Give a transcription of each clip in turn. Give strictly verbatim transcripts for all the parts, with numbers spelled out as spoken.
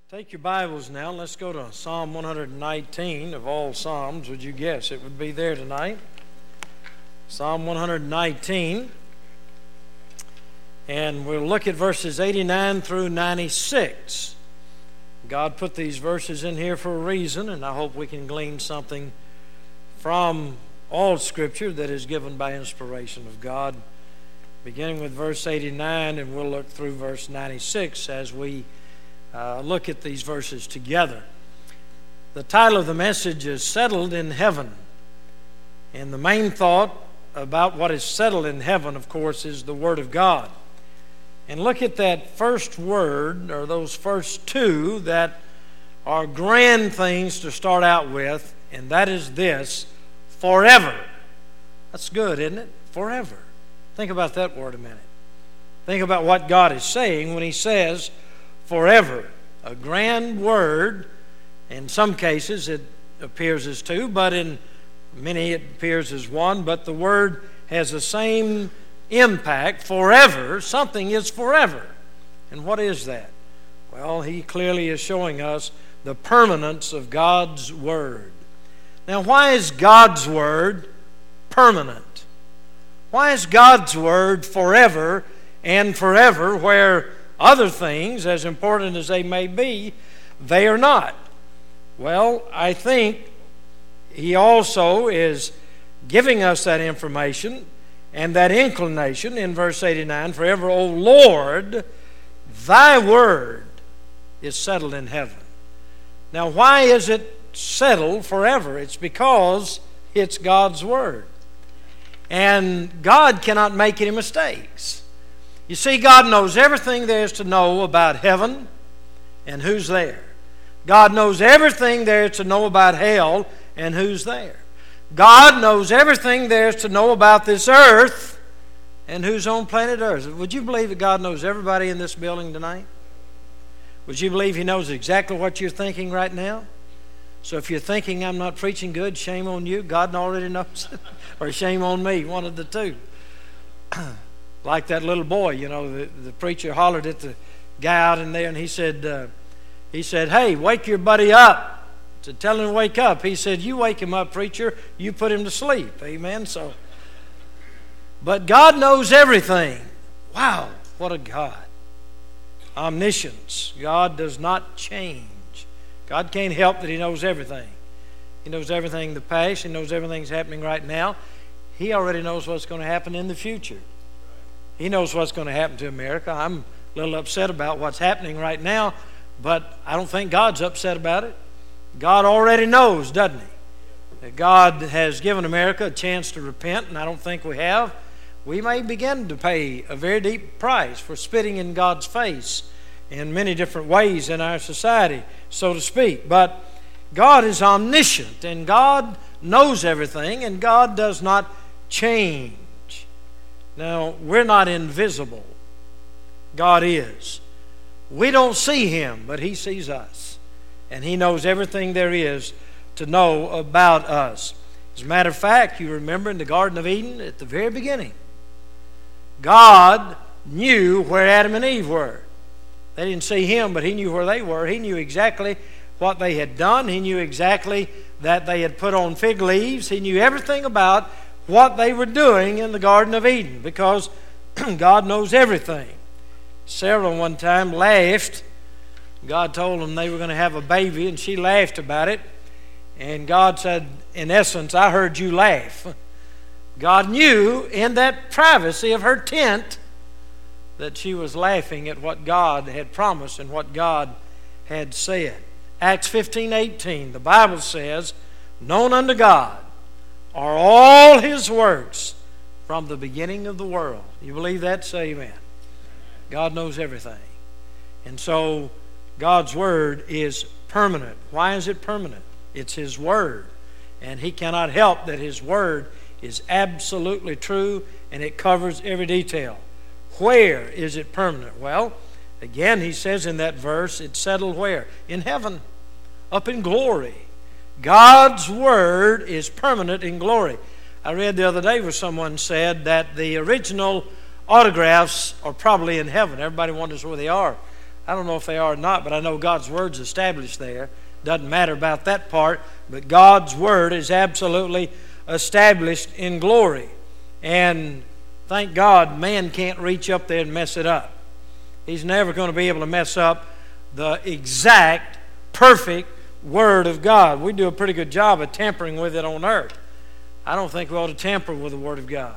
Take your Bibles now. Let's go to Psalm one hundred nineteen of all Psalms. Would you guess it would be there tonight? Psalm one hundred nineteen. And we'll look at verses eighty-nine through ninety-six. God put these verses in here for a reason, and I hope we can glean something from all Scripture that is given by inspiration of God. Beginning with verse eighty-nine, and we'll look through verse ninety-six as we Uh, look at these verses together. The title of the message is Settled in Heaven. And the main thought about what is settled in heaven, of course, is the Word of God. And look at that first word, or those first two that are grand things to start out with, and that is this: forever. That's good, isn't it? Forever. Think about that word a minute. Think about what God is saying when He says forever. A grand word. In some cases it appears as two, but in many it appears as one. But the word has the same impact. Forever. Something is forever. And what is that? Well, He clearly is showing us the permanence of God's Word. Now, why is God's Word permanent? Why is God's Word forever and forever, where other things, as important as they may be, they are not? Well, I think He also is giving us that information and that inclination in verse eighty-nine. Forever, O Lord, Thy Word is settled in heaven. Now, why is it settled forever? It's because it's God's Word. And God cannot make any mistakes. You see, God knows everything there is to know about heaven and who's there. God knows everything there is to know about hell and who's there. God knows everything there is to know about this earth and who's on planet Earth. Would you believe that God knows everybody in this building tonight? Would you believe He knows exactly what you're thinking right now? So if you're thinking I'm not preaching good, shame on you. God already knows it. Or shame on me, one of the two. Like that little boy, you know, the, the preacher hollered at the guy out in there, and he said, uh, he said, "Hey, wake your buddy up." I said, "Tell him to wake up." He said, "You wake him up, preacher. You put him to sleep." Amen. So, but God knows everything. Wow, what a God. Omniscience. God does not change. God can't help that He knows everything. He knows everything in the past. He knows everything's happening right now. He already knows what's going to happen in the future. He knows what's going to happen to America. I'm a little upset about what's happening right now, but I don't think God's upset about it. God already knows, doesn't He? That God has given America a chance to repent, and I don't think we have. We may begin to pay a very deep price for spitting in God's face in many different ways in our society, so to speak. But God is omniscient, and God knows everything, and God does not change. Now, we're not invisible. God is. We don't see Him, but He sees us. And He knows everything there is to know about us. As a matter of fact, you remember in the Garden of Eden, at the very beginning, God knew where Adam and Eve were. They didn't see Him, but He knew where they were. He knew exactly what they had done. He knew exactly that they had put on fig leaves. He knew everything about what they were doing in the Garden of Eden, because God knows everything. Sarah one time laughed. God told them they were going to have a baby, and she laughed about it. And God said, in essence, "I heard you laugh." God knew in that privacy of her tent that she was laughing at what God had promised and what God had said. Acts fifteen eighteen, the Bible says, "Known unto God are all His works from the beginning of the world." You believe that? Say amen. God knows everything. And so God's Word is permanent. Why is it permanent? It's His Word. And He cannot help that His Word is absolutely true, and it covers every detail. Where is it permanent? Well, again, He says in that verse, it's settled where? In heaven, up in glory. God's Word is permanent in glory. I read the other day where someone said that the original autographs are probably in heaven. Everybody wonders where they are. I don't know if they are or not, but I know God's Word's established there. Doesn't matter about that part, but God's Word is absolutely established in glory. And thank God, man can't reach up there and mess it up. He's never going to be able to mess up the exact, perfect Word of God. We do a pretty good job of tampering with it on earth. I don't think we ought to tamper with the Word of God.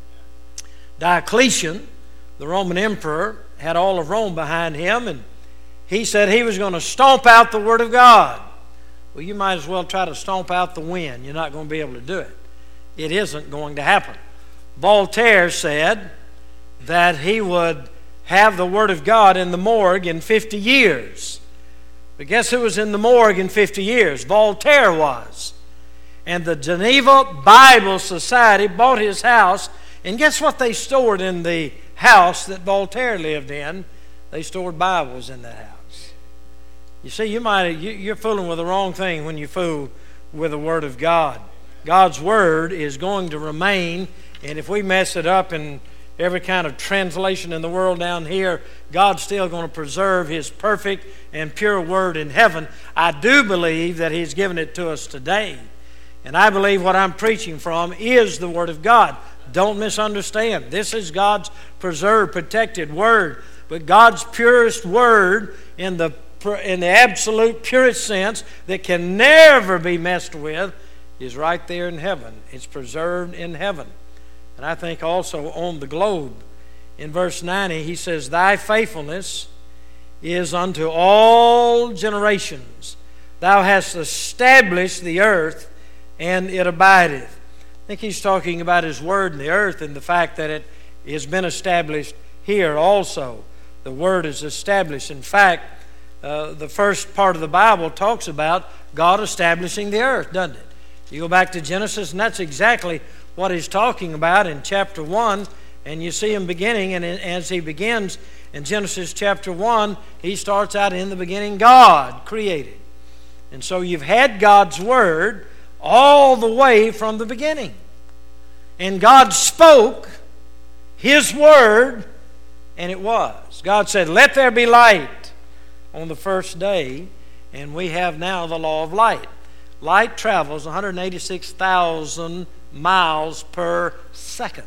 Diocletian, the Roman emperor, had all of Rome behind him, and he said he was going to stomp out the Word of God. Well, you might as well try to stomp out the wind. You're not going to be able to do it. It isn't going to happen. Voltaire said that he would have the Word of God in the morgue in fifty years. But guess who was in the morgue in fifty years? Voltaire was. And the Geneva Bible Society bought his house, and guess what they stored in the house that Voltaire lived in? They stored Bibles in that house. You see, you might, you're fooling with the wrong thing when you fool with the Word of God. God's Word is going to remain, and if we mess it up in every kind of translation in the world down here, God's still going to preserve His perfect and pure Word in heaven. I do believe that He's given it to us today. And I believe what I'm preaching from is the Word of God. Don't misunderstand. This is God's preserved, protected Word. But God's purest Word in the, in the absolute purest sense that can never be messed with is right there in heaven. It's preserved in heaven. And I think also on the globe. In verse ninety, he says, Thy faithfulness is unto all generations. Thou hast established the earth, and it abideth. I think he's talking about His Word in the earth and the fact that it has been established here also. The Word is established. In fact, uh, the first part of the Bible talks about God establishing the earth, doesn't it? You go back to Genesis, and that's exactly what he's talking about in chapter one, and you see him beginning, and as he begins in Genesis chapter one, he starts out in the beginning, God created. And so you've had God's Word all the way from the beginning. And God spoke His Word, and it was. God said, Let there be light on the first day, and we have now the law of light. Light travels one hundred eighty-six thousand miles per second.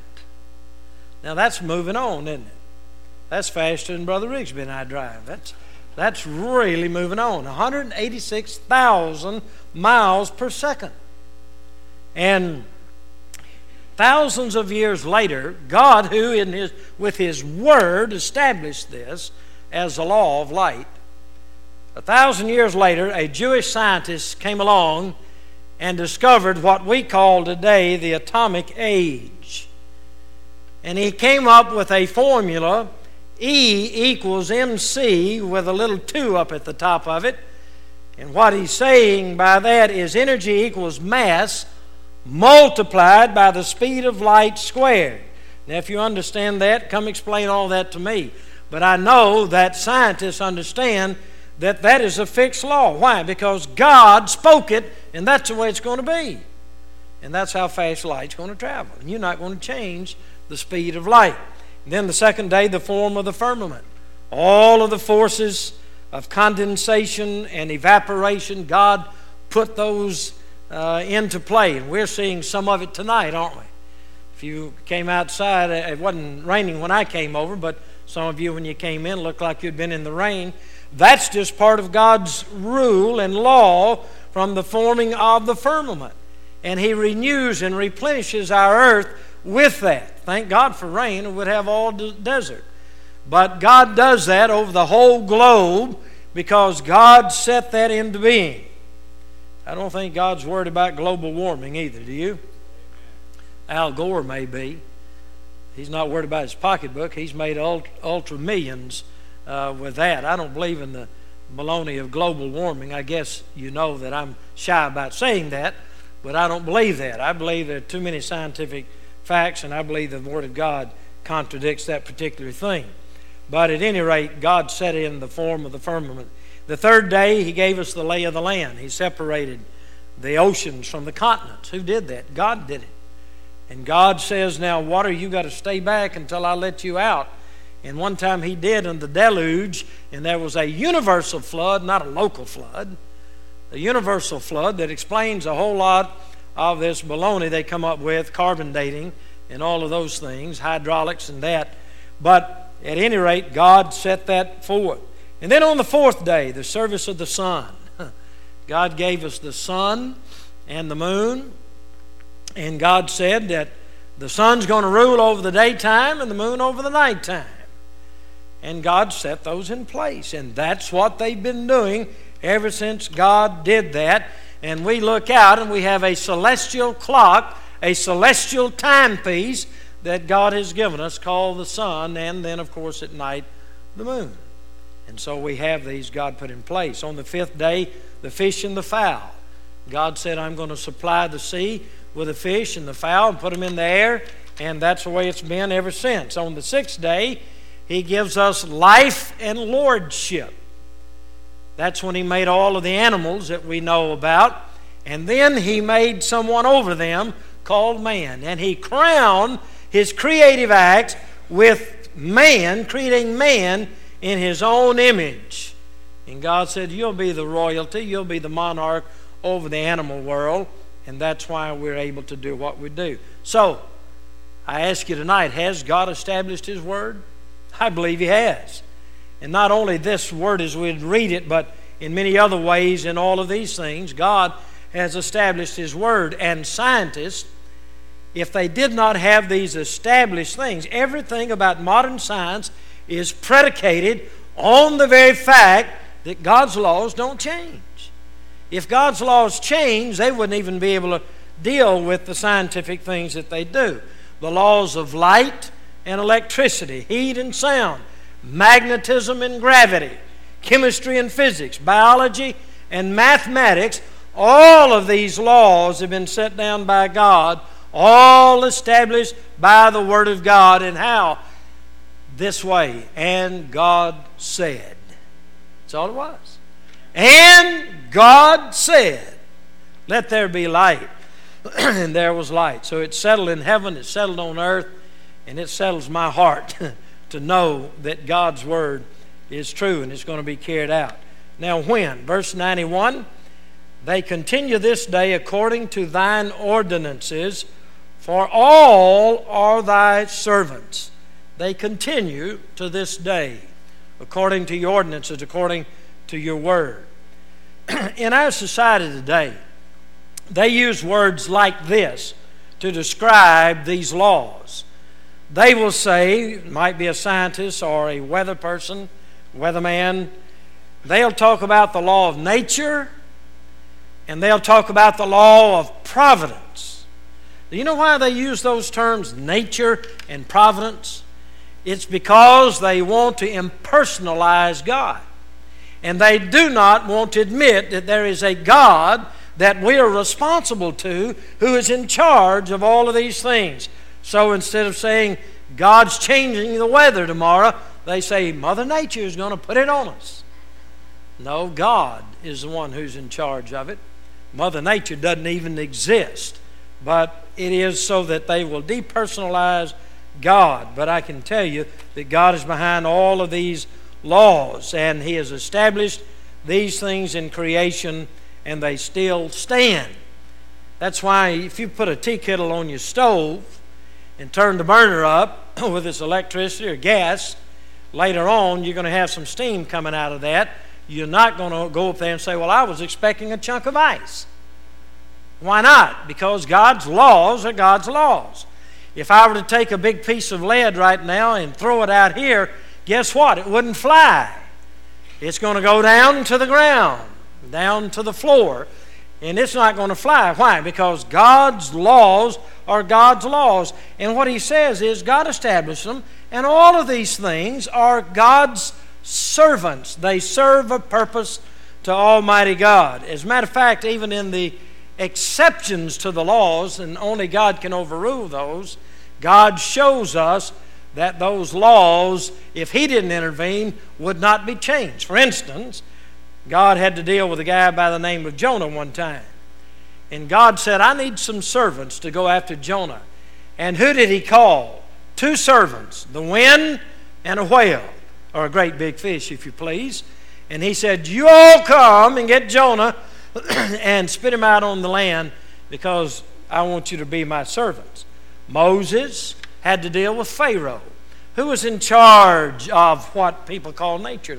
Now that's moving on, isn't it? That's faster than Brother Rigsby and I drive. That's, that's really moving on. one hundred eighty-six thousand miles per second. And thousands of years later, God, who in his, with His Word established this as the law of light, a thousand years later, a Jewish scientist came along and discovered what we call today the atomic age. And he came up with a formula, E equals mc, with a little two up at the top of it. And what he's saying by that is energy equals mass multiplied by the speed of light squared. Now, if you understand that, come explain all that to me. But I know that scientists understand that that is a fixed law. Why? Because God spoke it, and that's the way it's going to be. And that's how fast light's going to travel. And you're not going to change the speed of light. And then the second day, the form of the firmament. All of the forces of condensation and evaporation, God put those uh, into play. And we're seeing some of it tonight, aren't we? If you came outside, it wasn't raining when I came over, but some of you, when you came in, looked like you'd been in the rain. That's just part of God's rule and law from the forming of the firmament. And He renews and replenishes our earth with that. Thank God for rain, or we'd have all the desert. But God does that over the whole globe because God set that into being. I don't think God's worried about global warming either, do you? Al Gore may be. He's not worried about his pocketbook. He's made ultra, ultra millions Uh, with that. I don't believe in the baloney of global warming. I guess you know that I'm shy about saying that, but I don't believe that. I believe there are too many scientific facts, and I believe the Word of God contradicts that particular thing. But at any rate, God set in the form of the firmament. The third day, He gave us the lay of the land. He separated the oceans from the continents. Who did that? God did it. And God says, now, water, you got to stay back until I let you out. And one time he did in the deluge, and there was a universal flood, not a local flood. A universal flood that explains a whole lot of this baloney they come up with, carbon dating and all of those things, hydraulics and that. But at any rate, God set that forth. And then on the fourth day, the service of the sun. God gave us the sun and the moon. And God said that the sun's going to rule over the daytime and the moon over the nighttime. And God set those in place. And that's what they've been doing ever since God did that. And we look out and we have a celestial clock, a celestial timepiece that God has given us called the sun, and then, of course, at night, the moon. And so we have these God put in place. On the fifth day, the fish and the fowl. God said, I'm going to supply the sea with the fish and the fowl and put them in the air, and that's the way it's been ever since. On the sixth day, He gives us life and lordship. That's when He made all of the animals that we know about, and then He made someone over them called man, and He crowned His creative acts with man, creating man in His own image. And God said, you'll be the royalty, you'll be the monarch over the animal world, and that's why we're able to do what we do. So, I ask you tonight, has God established His Word? I believe He has. And not only this Word as we'd read it, but in many other ways in all of these things, God has established His Word. And scientists, if they did not have these established things, everything about modern science is predicated on the very fact that God's laws don't change. If God's laws change, they wouldn't even be able to deal with the scientific things that they do. The laws of light and electricity, heat and sound, magnetism and gravity, chemistry and physics, biology and mathematics, all of these laws have been set down by God, all established by the Word of God. And how? This way. And God said. That's all it was. And God said, let there be light. And there was light. So it settled in heaven, it settled on earth, and it settles my heart to know that God's Word is true and it's going to be carried out. Now when? Verse ninety-one, they continue this day according to thine ordinances, for all are thy servants. They continue to this day according to your ordinances, according to your word. In our society today, they use words like this to describe these laws. They will say, it might be a scientist or a weather person, weatherman, they'll talk about the law of nature, and they'll talk about the law of providence. Do you know why they use those terms, nature and providence? It's because they want to impersonalize God. And they do not want to admit that there is a God that we are responsible to, who is in charge of all of these things. So instead of saying, God's changing the weather tomorrow, they say, Mother Nature is going to put it on us. No, God is the one who's in charge of it. Mother Nature doesn't even exist. But it is so that they will depersonalize God. But I can tell you that God is behind all of these laws, and He has established these things in creation, and they still stand. That's why if you put a tea kettle on your stove and turn the burner up with this electricity or gas, later on you're going to have some steam coming out of that. You're not going to go up there and say, well, I was expecting a chunk of ice. Why not? Because God's laws are God's laws. If I were to take a big piece of lead right now and throw it out here, guess what? It wouldn't fly. It's going to go down to the ground, down to the floor, and it's not going to fly. Why? Because God's laws are God's laws. And what He says is God established them, and all of these things are God's servants. They serve a purpose to Almighty God. As a matter of fact, even in the exceptions to the laws, and only God can overrule those, God shows us that those laws, if He didn't intervene, would not be changed. For instance, God had to deal with a guy by the name of Jonah one time. And God said, I need some servants to go after Jonah. And who did He call? Two servants, the wind and a whale, or a great big fish, if you please. And he said, you all come and get Jonah and spit him out on the land because I want you to be my servants. Moses had to deal with Pharaoh, who was in charge of what people call nature now.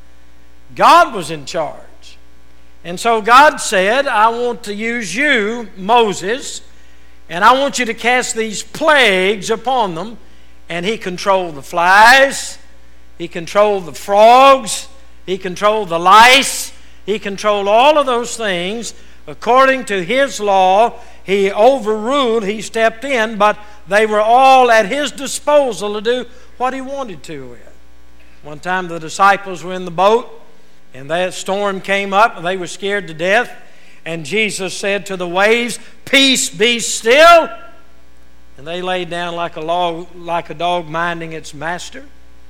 God was in charge. And so God said, I want to use you, Moses, and I want you to cast these plagues upon them. And he controlled the flies, he controlled the frogs, he controlled the lice, he controlled all of those things. According to his law, he overruled, he stepped in, but they were all at his disposal to do what he wanted to with. One time the disciples were in the boat, and that storm came up, and they were scared to death. And Jesus said to the waves, peace, be still. And they laid down like a, log, like a dog minding its master.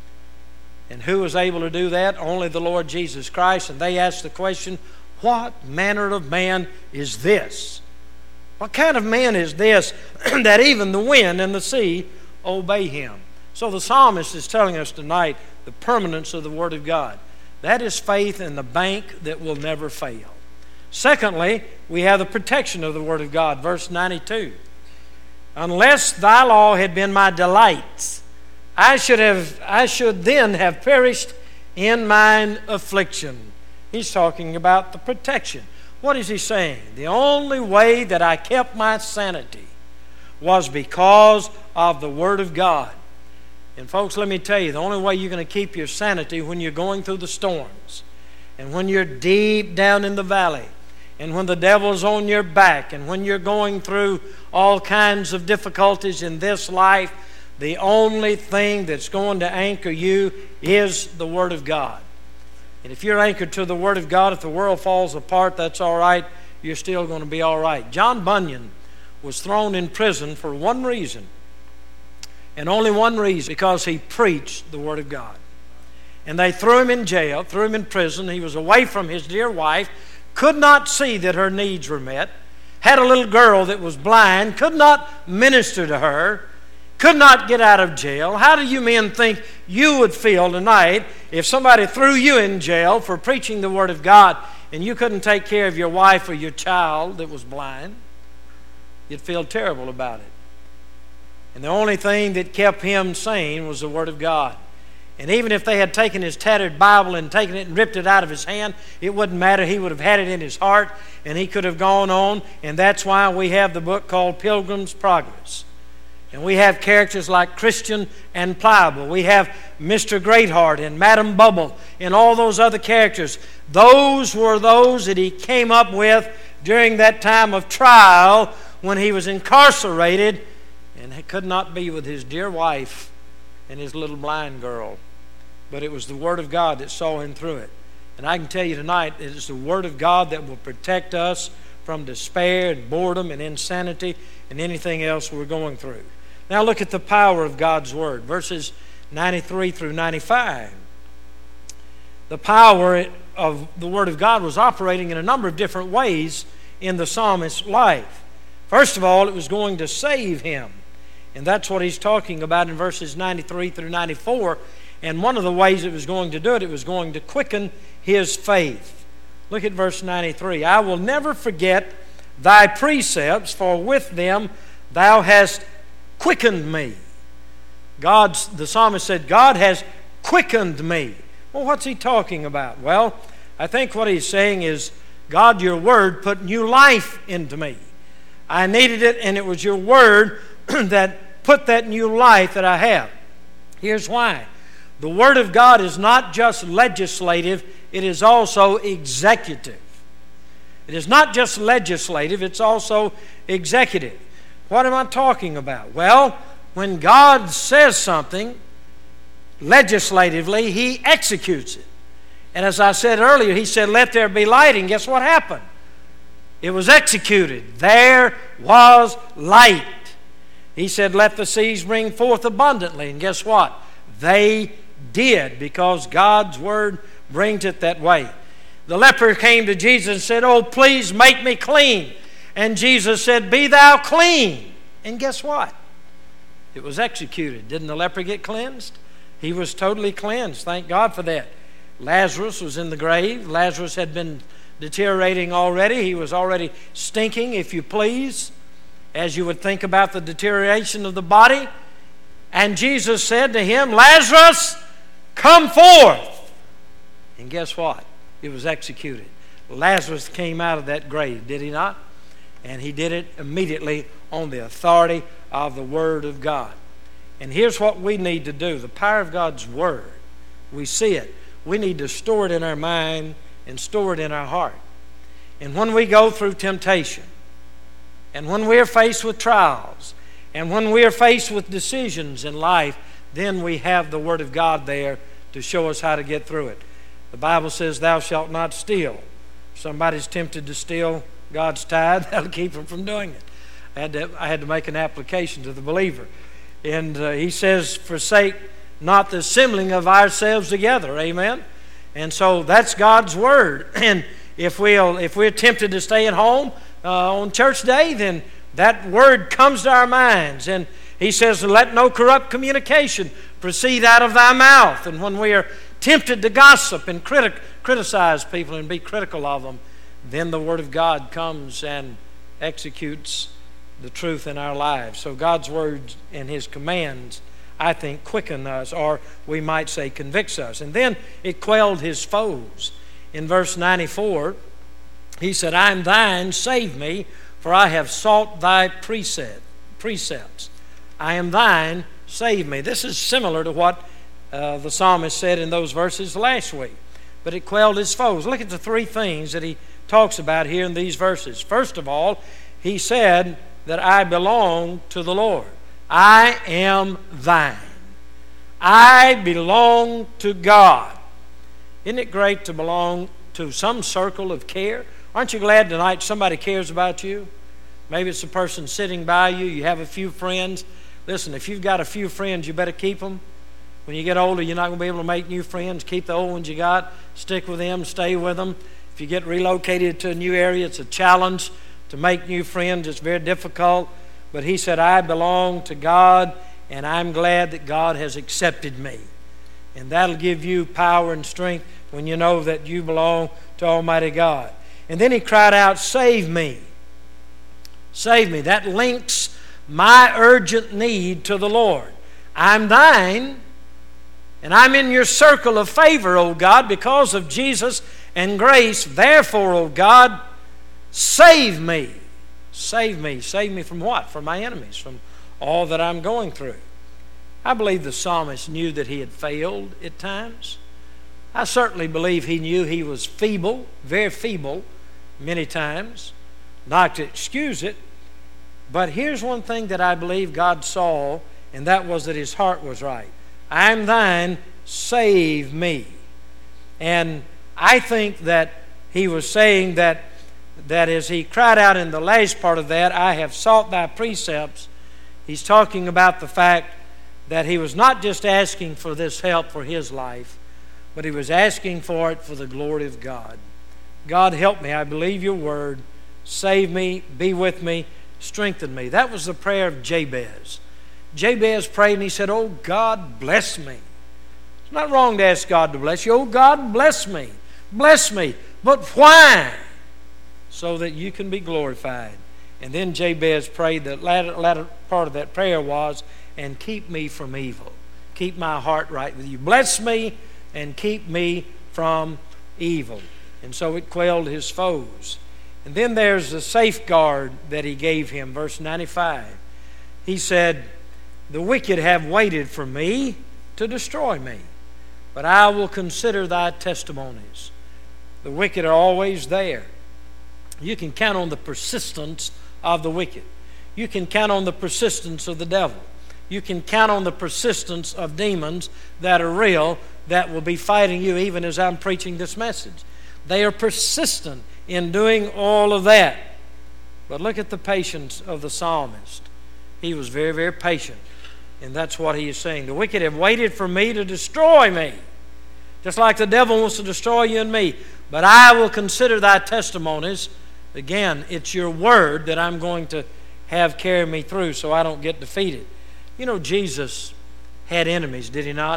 And who was able to do that? Only the Lord Jesus Christ. And they asked the question, what manner of man is this? What kind of man is this that even the wind and the sea obey him? So the psalmist is telling us tonight the permanence of the Word of God. That is faith in the bank that will never fail. Secondly, we have the protection of the Word of God. Verse ninety-two. Unless thy law had been my delights, I should have I should then have perished in mine affliction. He's talking about the protection. What is he saying? The only way that I kept my sanity was because of the Word of God. And folks, let me tell you, the only way you're going to keep your sanity when you're going through the storms, and when you're deep down in the valley, and when the devil's on your back, and when you're going through all kinds of difficulties in this life, the only thing that's going to anchor you is the Word of God. And if you're anchored to the Word of God, if the world falls apart, that's all right. You're still going to be all right. John Bunyan was thrown in prison for one reason, and only one reason, because he preached the Word of God. And they threw him in jail, threw him in prison. He was away from his dear wife, could not see that her needs were met, had a little girl that was blind, could not minister to her, could not get out of jail. How do you men think you would feel tonight if somebody threw you in jail for preaching the Word of God and you couldn't take care of your wife or your child that was blind? You'd feel terrible about it. And the only thing that kept him sane was the Word of God. And even if they had taken his tattered Bible and taken it and ripped it out of his hand, it wouldn't matter. He would have had it in his heart, and he could have gone on. And that's why we have the book called Pilgrim's Progress. And we have characters like Christian and Pliable. We have Mister Greatheart and Madam Bubble and all those other characters. Those were those that he came up with during that time of trial when he was incarcerated and he could not be with his dear wife and his little blind girl. But it was the Word of God that saw him through it. And I can tell you tonight, it is the Word of God that will protect us from despair and boredom and insanity and anything else we're going through. Now look at the power of God's Word. Verses ninety-three through ninety-five. The power of the Word of God was operating in a number of different ways in the psalmist's life. First of all, it was going to save him. And that's what he's talking about in verses ninety-three through ninety-four. And one of the ways it was going to do it, it was going to quicken his faith. Look at verse ninety-three. I will never forget thy precepts, for with them thou hast quickened me. God's, the psalmist said, God has quickened me. Well, what's he talking about? Well, I think what he's saying is, God, your Word put new life into me. I needed it, and it was your Word that put that new life that I have. Here's why. The Word of God is not just legislative, it is also executive. It is not just legislative, it's also executive. What am I talking about? Well, when God says something legislatively, He executes it. And as I said earlier, He said, let there be light, and guess what happened? It was executed. There was light. He said, let the seas bring forth abundantly. And guess what? They did, because God's Word brings it that way. The leper came to Jesus and said, oh, please make me clean. And Jesus said, be thou clean. And guess what? It was executed. Didn't the leper get cleansed? he was totally cleansed. Thank God for that. Lazarus was in the grave. Lazarus had been deteriorating already. He was already stinking, if you please, as you would think about the deterioration of the body. And Jesus said to him, Lazarus, come forth. And guess what? It was executed. Lazarus came out of that grave, did he not? And he did it immediately on the authority of the Word of God. And here's what we need to do. The power of God's Word, we see it. We need to store it in our mind and store it in our heart. And when we go through temptation, and when we are faced with trials, and when we are faced with decisions in life, then we have the Word of God there to show us how to get through it. The Bible says, thou shalt not steal. If somebody's tempted to steal God's tithe, that'll keep them from doing it. I had to, I had to make an application to the believer. And uh, he says, forsake not the assembling of ourselves together. Amen? And so that's God's Word. And if, we'll, if we're tempted to stay at home uh, on church day, then that Word comes to our minds. And he says, let no corrupt communication proceed out of thy mouth. And when we are tempted to gossip and criti- criticize people and be critical of them, then the Word of God comes and executes the truth in our lives. So God's Word and His commands, I think, quicken us, or we might say convicts us. And then it quelled his foes. In verse ninety-four, he said, I am thine, save me, for I have sought thy precept, precepts. I am thine, save me. This is similar to what uh, the psalmist said in those verses last week. But it quelled his foes. Look at the three things that he talks about here in these verses. First of all, he said that I belong to the Lord. I am thine. I belong to God. Isn't it great to belong to some circle of care? Aren't you glad tonight somebody cares about you? Maybe it's a person sitting by you. You have a few friends. Listen, if you've got a few friends, you better keep them. When you get older, you're not going to be able to make new friends. Keep the old ones you got. Stick with them. Stay with them. If you get relocated to a new area, it's a challenge to make new friends. It's very difficult. But he said, I belong to God, and I'm glad that God has accepted me. And that'll give you power and strength when you know that you belong to Almighty God. And then he cried out, save me. Save me. That links my urgent need to the Lord. I'm thine, and I'm in your circle of favor, O God, because of Jesus and grace. Therefore, O God, save me. Save me. Save me from what? From my enemies, from all that I'm going through. I believe the psalmist knew that he had failed at times. I certainly believe he knew he was feeble, very feeble, many times. Not to excuse it, but here's one thing that I believe God saw, and that was that his heart was right. I am thine, save me. And I think that he was saying that that as he cried out in the last part of that, I have sought thy precepts, he's talking about the fact that he was not just asking for this help for his life, but he was asking for it for the glory of God. God, help me. I believe your word. Save me. Be with me. Strengthen me. That was the prayer of Jabez. Jabez prayed and he said, oh, God, bless me. It's not wrong to ask God to bless you. Oh, God, bless me. Bless me. But why? So that you can be glorified. And then Jabez prayed, the latter, latter part of that prayer was, and keep me from evil. Keep my heart right with you. Bless me and keep me from evil. And so it quelled his foes. And then there's the safeguard that he gave him, verse ninety-five. He said, the wicked have waited for me to destroy me, but I will consider thy testimonies. The wicked are always there. You can count on the persistence of the wicked. You can count on the persistence of the devil. You can count on the persistence of demons that are real, that will be fighting you even as I'm preaching this message. They are persistent in doing all of that. But look at the patience of the psalmist. He was very, very patient. And that's what he is saying. The wicked have waited for me to destroy me. Just like the devil wants to destroy you and me. But I will consider thy testimonies. Again, it's your word that I'm going to have carry me through so I don't get defeated. You know, Jesus had enemies, did he not?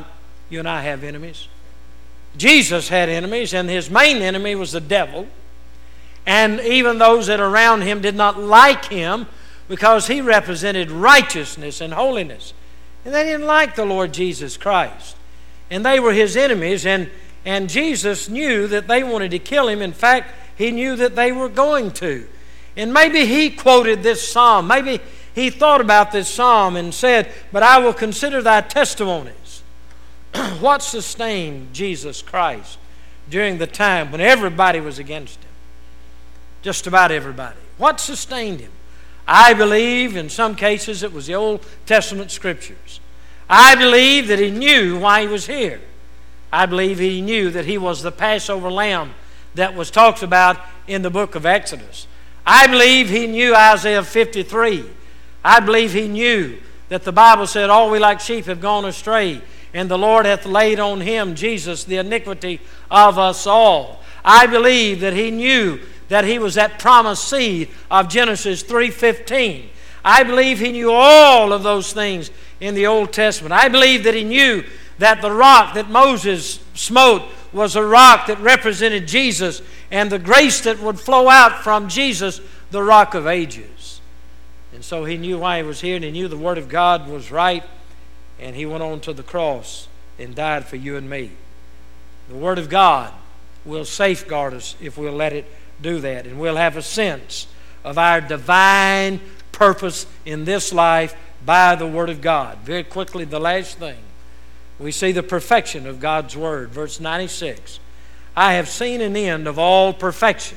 You and I have enemies. Jesus had enemies, and his main enemy was the devil. And even those that are around him did not like him because he represented righteousness and holiness. And they didn't like the Lord Jesus Christ. And they were his enemies, and, and Jesus knew that they wanted to kill him. In fact, he knew that they were going to. And maybe he quoted this psalm. Maybe he thought about this psalm and said, "But I will consider thy testimonies." What sustained Jesus Christ during the time when everybody was against him? Just about everybody. What sustained him? I believe in some cases it was the Old Testament Scriptures. I believe that he knew why he was here. I believe he knew that he was the Passover lamb that was talked about in the book of Exodus. I believe he knew Isaiah fifty-three. I believe he knew that the Bible said, "All we like sheep have gone astray, and the Lord hath laid on him," Jesus, "the iniquity of us all." I believe that he knew that he was that promised seed of Genesis three fifteen. I believe he knew all of those things in the Old Testament. I believe that he knew that the rock that Moses smote was a rock that represented Jesus, and the grace that would flow out from Jesus, the Rock of Ages. And so he knew why he was here, and he knew the Word of God was right, and he went on to the cross and died for you and me. The Word of God will safeguard us if we'll let it do that, and we'll have a sense of our divine purpose in this life by the Word of God. Very quickly, the last thing, we see the perfection of God's Word. Verse ninety-six, "I have seen an end of all perfection,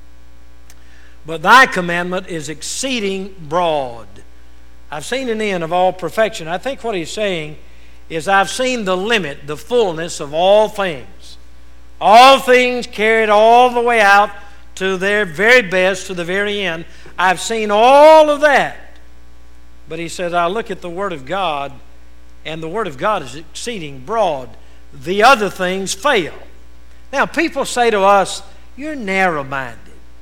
but thy commandment is exceeding broad." I've seen an end of all perfection. I think what he's saying is I've seen the limit, the fullness of all things. All things carried all the way out to their very best, to the very end. I've seen all of that. But he says, I look at the Word of God, and the Word of God is exceeding broad. The other things fail. Now, people say to us, "You're narrow-minded.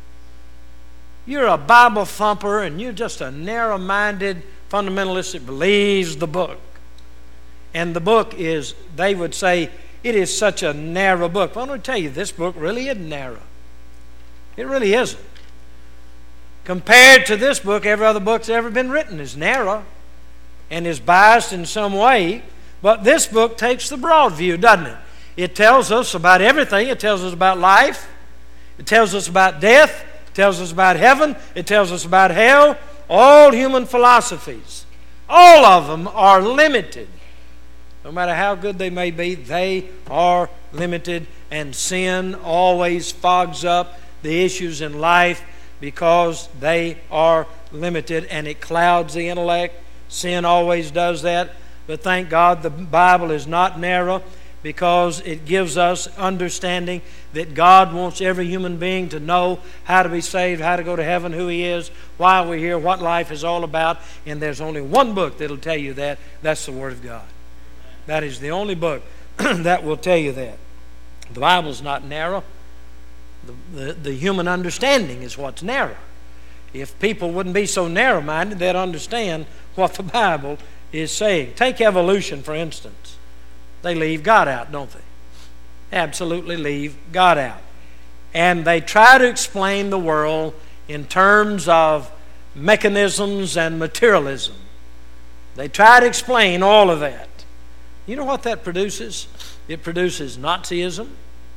You're a Bible thumper, and you're just a narrow-minded fundamentalist that believes the book." And the book is, they would say, it is such a narrow book. Well, I'm going to tell you, this book really isn't narrow. It really isn't. Compared to this book, every other book that's ever been written is narrow and is biased in some way. But this book takes the broad view, doesn't it? It tells us about everything. It tells us about life. It tells us about death. It tells us about heaven. It tells us about hell. All human philosophies, all of them are limited. No matter how good they may be, they are limited, and sin always fogs up the issues in life because they are limited, and it clouds the intellect. Sin always does that. But thank God the Bible is not narrow, because it gives us understanding that God wants every human being to know how to be saved, how to go to heaven, who He is, why we're here, what life is all about. And there's only one book that will tell you that. That's the Word of God. That is the only book that will tell you that. The Bible's not narrow. The, the, the human understanding is what's narrow. If people wouldn't be so narrow-minded, they'd understand what the Bible is saying. Take evolution, for instance. They leave God out, don't they? Absolutely leave God out. And they try to explain the world in terms of mechanisms and materialism. They try to explain all of that. You know what that produces? It produces Nazism,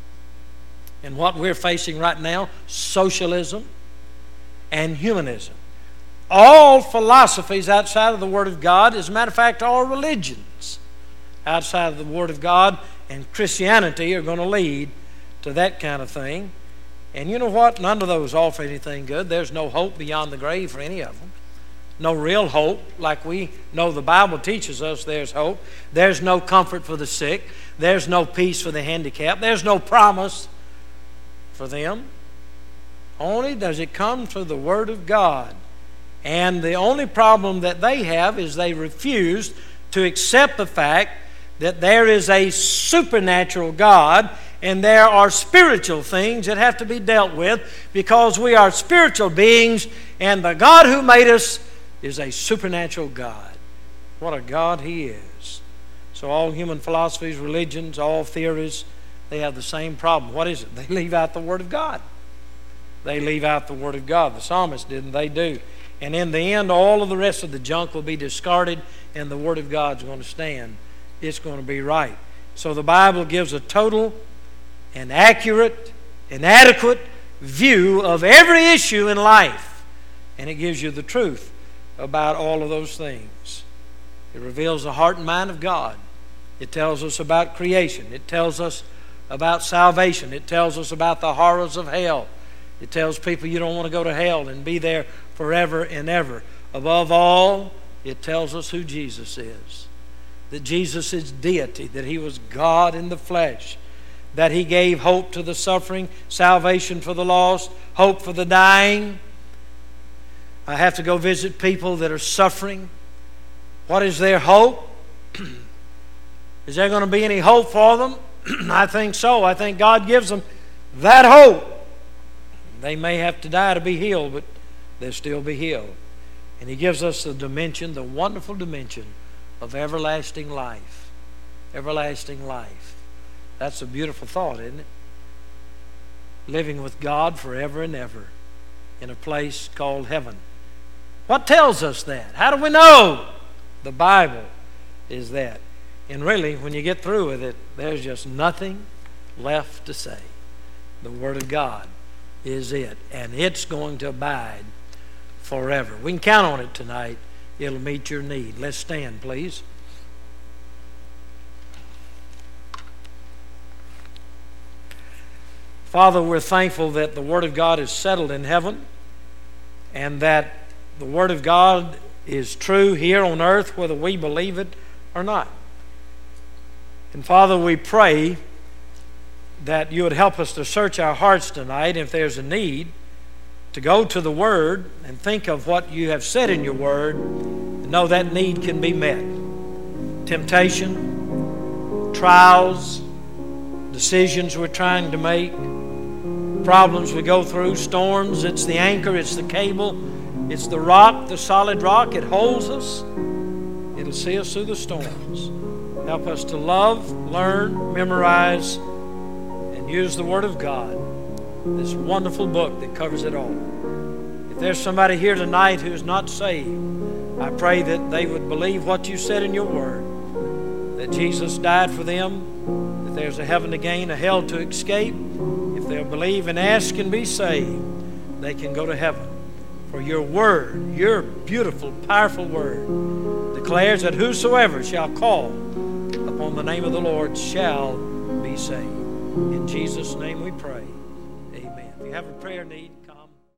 and what we're facing right now, socialism and humanism. All philosophies outside of the Word of God, as a matter of fact, all religions outside of the Word of God and Christianity are going to lead to that kind of thing. And you know what? None of those offer anything good. There's no hope beyond the grave for any of them. No real hope, like we know the Bible teaches us there's hope. There's no comfort for the sick. There's no peace for the handicapped. There's no promise for them. Only does it come through the Word of God. And the only problem that they have is they refuse to accept the fact that there is a supernatural God and there are spiritual things that have to be dealt with, because we are spiritual beings, and the God who made us is a supernatural God. What a God He is. So all human philosophies, religions, all theories, they have the same problem. What is it? They leave out the Word of God. They leave out the Word of God. The psalmist didn't. They do. And in the end, all of the rest of the junk will be discarded, and the Word of God's going to stand. It's going to be right. So the Bible gives a total and accurate and adequate view of every issue in life. And it gives you the truth about all of those things. It reveals the heart and mind of God. It tells us about creation. It tells us about salvation. It tells us about the horrors of hell. It tells people you don't want to go to hell and be there forever and ever. Above all, it tells us who Jesus is. That Jesus is deity, that He was God in the flesh, that He gave hope to the suffering, salvation for the lost, hope for the dying. I have to go visit people that are suffering. What is their hope? Is there going to be any hope for them? I think so. I think God gives them that hope. They may have to die to be healed, but they'll still be healed. And He gives us the dimension, the wonderful dimension of everlasting life. Everlasting life. That's a beautiful thought, isn't it? Living with God forever and ever in a place called heaven. What tells us that? How do we know? The Bible is that. And really, when you get through with it, there's just nothing left to say. The Word of God is it, and it's going to abide forever. We can count on it tonight. It'll meet your need. Let's stand, please. Father, we're thankful that the Word of God is settled in heaven, and that the Word of God is true here on earth, whether we believe it or not. And Father, we pray that you would help us to search our hearts tonight. If there's a need, to go to the Word and think of what you have said in your Word and know that need can be met. Temptation, trials, decisions we're trying to make, problems we go through, storms. It's the anchor, it's the cable, it's the rock, the solid rock. It holds us. It'll see us through the storms. Help us to love, learn, memorize, and use the Word of God, this wonderful book that covers it all. If there's somebody here tonight who's not saved, I pray that they would believe what you said in your Word, that Jesus died for them, that there's a heaven to gain, a hell to escape. If they'll believe and ask and be saved, they can go to heaven. For your Word, your beautiful, powerful Word, declares that whosoever shall call upon the name of the Lord shall be saved. In Jesus' name we pray. Amen. If you have a prayer need, come.